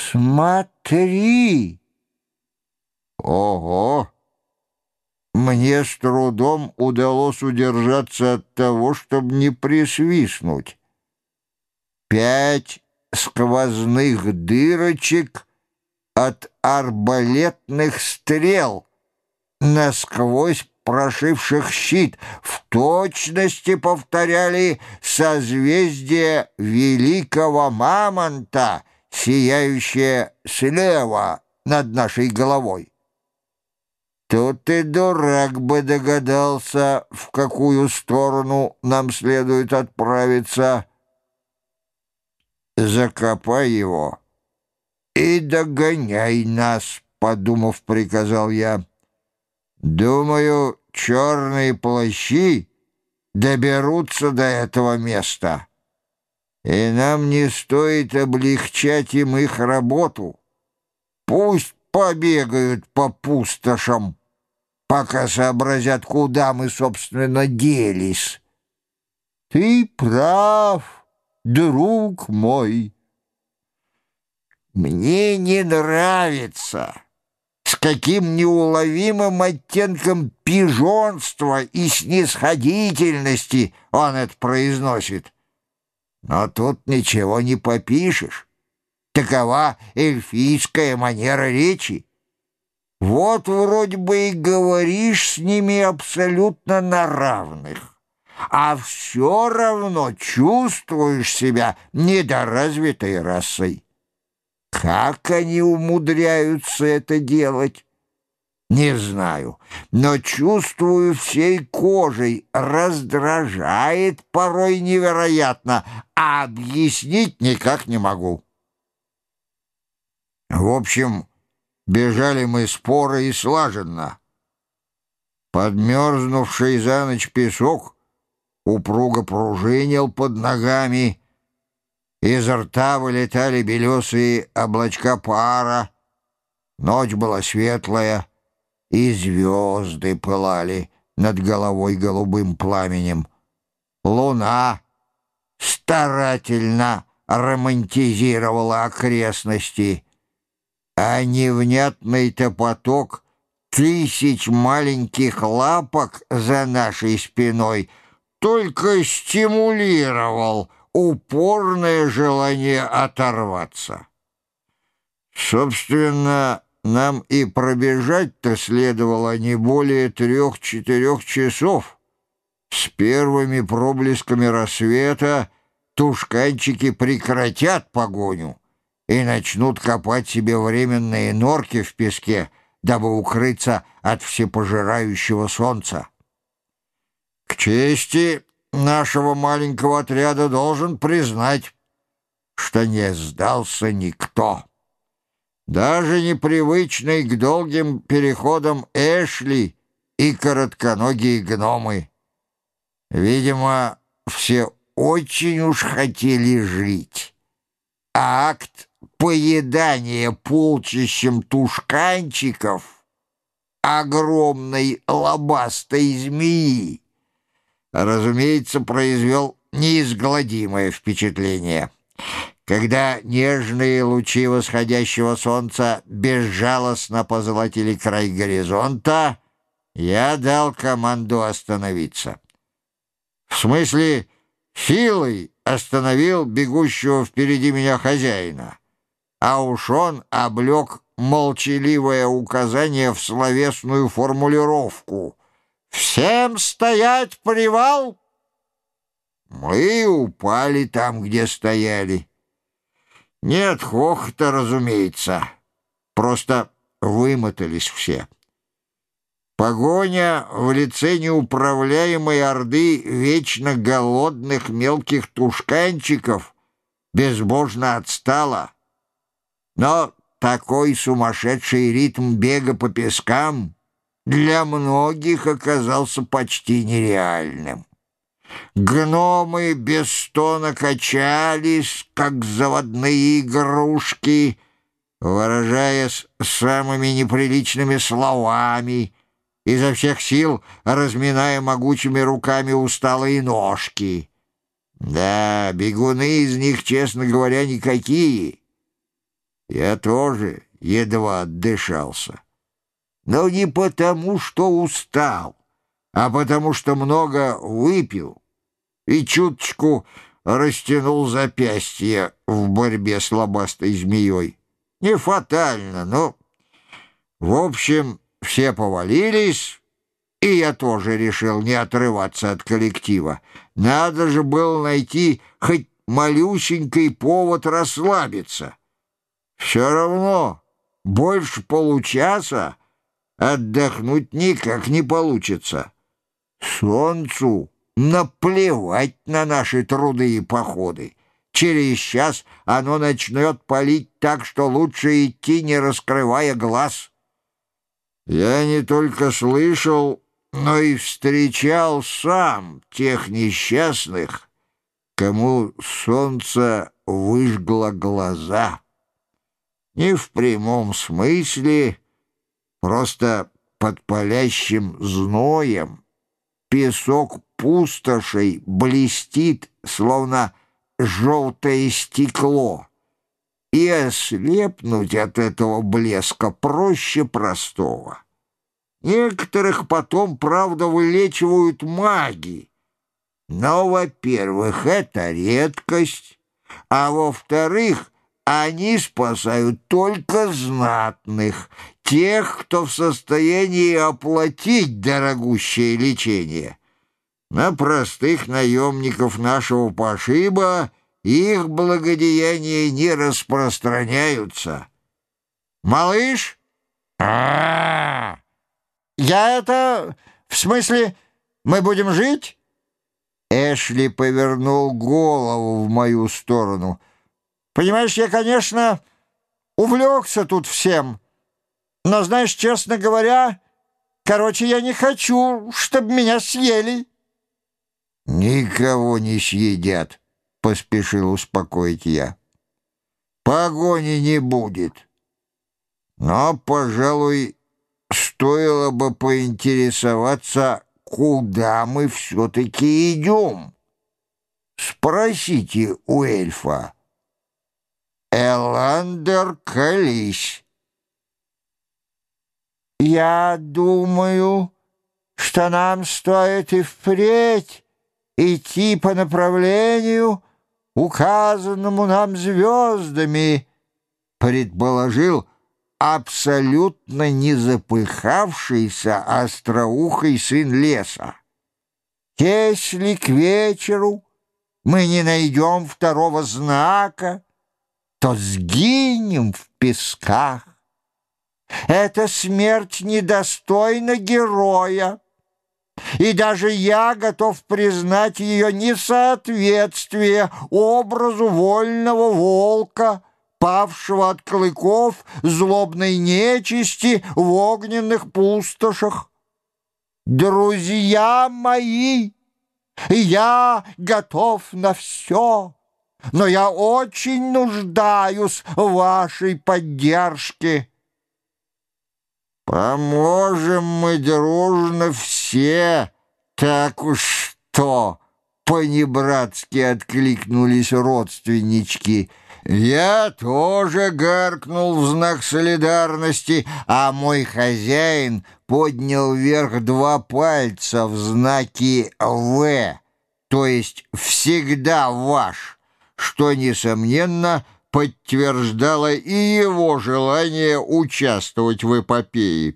Смотри! Ого! Мне с трудом удалось удержаться от того, чтобы не присвистнуть. 5 сквозных дырочек от арбалетных стрел, насквозь прошивших щит, в точности повторяли созвездие великого мамонта, сияющее слева над нашей головой. Тут и дурак бы догадался, в какую сторону нам следует отправиться. «Закопай его и догоняй нас», — подумав, приказал я. «Думаю, черные плащи доберутся до этого места, и нам не стоит облегчать им их работу. Пусть побегают по пустошам, пока сообразят, куда мы, собственно, делись». «Ты прав, друг мой». Мне не нравится, с каким неуловимым оттенком пижонства и снисходительности он это произносит. Но тут ничего не попишешь. Такова эльфийская манера речи. Вот вроде бы и говоришь с ними абсолютно на равных, а все равно чувствуешь себя недоразвитой расой. Как они умудряются это делать? Не знаю, но чувствую всей кожей, раздражает порой невероятно, а объяснить никак не могу. В общем, бежали мы споро и слаженно. Подмерзнувший за ночь песок упруго пружинил под ногами, изо рта вылетали белесые облачка пара, ночь была светлая, и звезды пылали над головой голубым пламенем. Луна старательно романтизировала окрестности, а невнятный топоток тысяч маленьких лапок за нашей спиной только стимулировал упорное желание оторваться. Собственно, нам и пробежать-то следовало не более 3-4 часов. С первыми проблесками рассвета тушканчики прекратят погоню и начнут копать себе временные норки в песке, дабы укрыться от всепожирающего солнца. К чести нашего маленького отряда должен признать, что не сдался никто. Даже непривычный к долгим переходам Эшли и коротконогие гномы. Видимо, все очень уж хотели жить. А акт поедания полчищем тушканчиков огромной лобастой змеи, разумеется, произвел неизгладимое впечатление. Когда нежные лучи восходящего солнца безжалостно позолотили край горизонта, я дал команду остановиться. В смысле, силой остановил бегущего впереди меня хозяина, а уж он облег молчаливое указание в словесную формулировку: «Всем стоять, привал!» Мы упали там, где стояли. Нет хохота, разумеется, просто вымотались все. Погоня в лице неуправляемой орды вечно голодных мелких тушканчиков безбожно отстала. Но такой сумасшедший ритм бега по пескам для многих оказался почти нереальным. Гномы без стона качались, как заводные игрушки, выражаясь самыми неприличными словами, изо всех сил разминая могучими руками усталые ножки. Да, бегуны из них, честно говоря, никакие. Я тоже едва отдышался. Но не потому, что устал, а потому, что много выпил и чуточку растянул запястье в борьбе с лобастой змеей. Не фатально, но... В общем, все повалились, и я тоже решил не отрываться от коллектива. Надо же было найти хоть малюсенький повод расслабиться. Все равно больше получаса отдохнуть никак не получится. Солнцу наплевать на наши труды и походы. Через час оно начнет палить так, что лучше идти, не раскрывая глаз. Я не только слышал, но и встречал сам тех несчастных, кому солнце выжгло глаза. Не в прямом смысле, просто под палящим зноем песок пустошей блестит, словно желтое стекло, и ослепнуть от этого блеска проще простого. Некоторых потом, правда, вылечивают маги, но, во-первых, это редкость, а во-вторых, они спасают только знатных, тех, кто в состоянии оплатить дорогущее лечение. На простых наемников нашего пошиба их благодеяния не распространяются. Малыш? Я это... В смысле, мы будем жить? Эшли повернул голову в мою сторону. Понимаешь, я, конечно, увлекся тут всем, но, знаешь, честно говоря, я не хочу, чтобы меня съели. Никого не съедят, поспешил успокоить я. Погони не будет. Но, пожалуй, стоило бы поинтересоваться, куда мы все-таки идем. Спросите у эльфа. Эландер, колись. Я думаю, что нам стоит и впредь идти по направлению, указанному нам звездами, предположил абсолютно не запыхавшийся остроухий сын леса. Если к вечеру мы не найдем второго знака, то сгинем в песках. Эта смерть недостойна героя, и даже я готов признать ее несоответствие образу вольного волка, павшего от клыков злобной нечисти в огненных пустошах. Друзья мои, я готов на все, но я очень нуждаюсь в вашей поддержке. Поможем мы дружно все, так уж что, понебратски откликнулись родственнички. Я тоже гаркнул в знак солидарности, а мой хозяин поднял вверх 2 пальца в знаке «В», то есть «всегда ваш», что, несомненно, подтверждало и его желание участвовать в эпопее.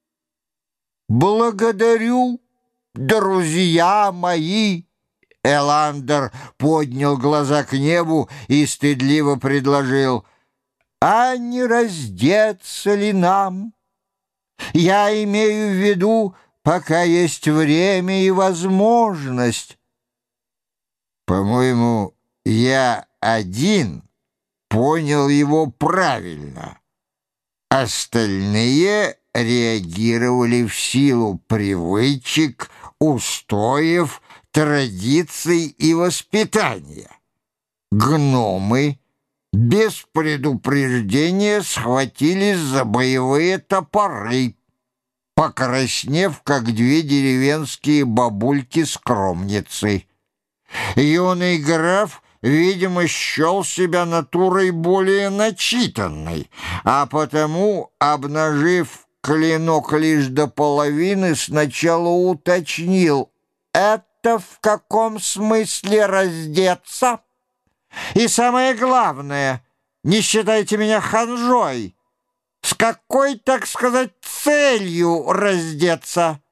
«Благодарю, друзья мои!» Эландер поднял глаза к небу и стыдливо предложил: «А не раздеться ли нам? Я имею в виду, пока есть время и возможность». По-моему, я один понял его правильно. Остальные реагировали в силу привычек, устоев, традиций и воспитания. Гномы без предупреждения схватились за боевые топоры, покраснев, как 2 деревенские бабульки-скромницы. Юный граф видимо, счел себя натурой более начитанной, а потому, обнажив клинок лишь до половины, сначала уточнил: «Это в каком смысле раздеться? И самое главное, не считайте меня ханжой, с какой, так сказать, целью раздеться?»